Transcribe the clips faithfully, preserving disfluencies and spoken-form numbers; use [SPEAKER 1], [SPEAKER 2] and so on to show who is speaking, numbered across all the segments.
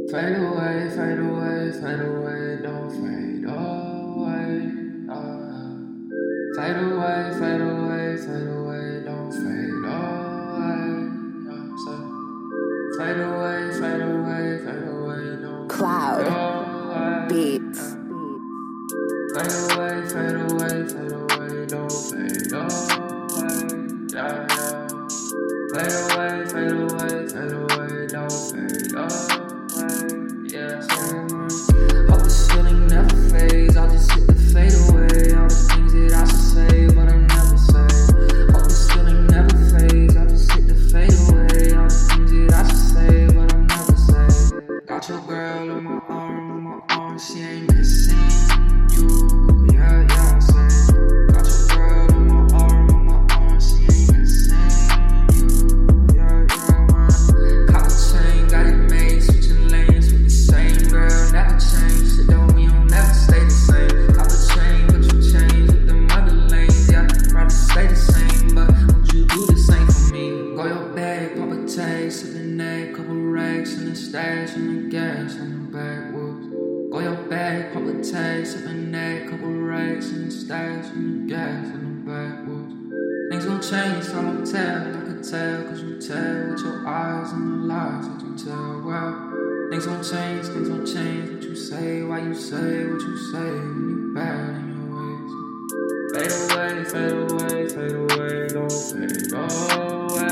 [SPEAKER 1] Fade away, fade away, fade away, don't fade away. Uh, fade away, fade away, fade away, don't fade away. Uh, so, fade away, fade away, fade away, don't
[SPEAKER 2] Cloud
[SPEAKER 1] fade away.
[SPEAKER 2] Beats.
[SPEAKER 1] Fade away, fade away, fade away, don't fade away. Yeah, yeah. Fade away, fade away, fade away, don't fade away. Yeah, hope this feeling never fades. I'll just hit the fade away. All the things that I should say, but I never say. Hope this feeling never fades. I'll just hit the fade away. All the things that I should say, but I never say. Got your girl on my arm, on my arm. She ain't missing you. Yeah, yeah, I'm saying. Got your girl on my arm, on my arm. She ain't missing you. Yeah, yeah, man. Cop a chain, got it made. Switching lanes with the same girl. Never change. Shit don't mean you'll never stay the same. Cop a chain, but you change with them other lanes. Yeah, rather stay the same, but would you do the same for me? Go your bag, pop a tag, sippin' that, couple racks in the stash and the gas on the backwoods. Go your bag, pop a tag, sippin' that, couple racks in the stash and the gas on the backwoods. Things gon' change, so I'ma tell, I could tell, cause you tell with your eyes and the lies that you tell. Well, things gon' change, things gon' change, what you say, why you say what you say, when you bad in your ways. Fade away, fade away, fade away, don't fade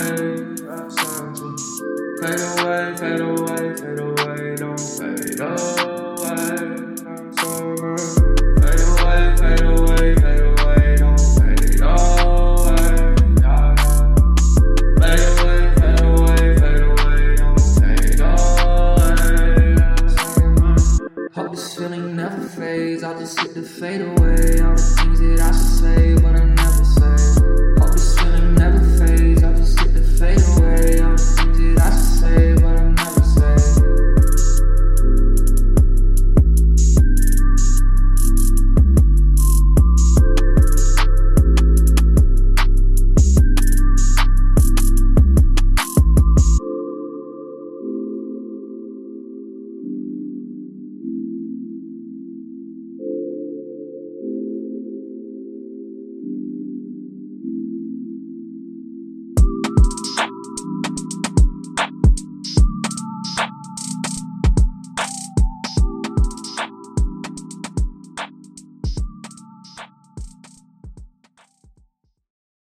[SPEAKER 1] away. Outside to fade away, fade away, fade away, don't fade away.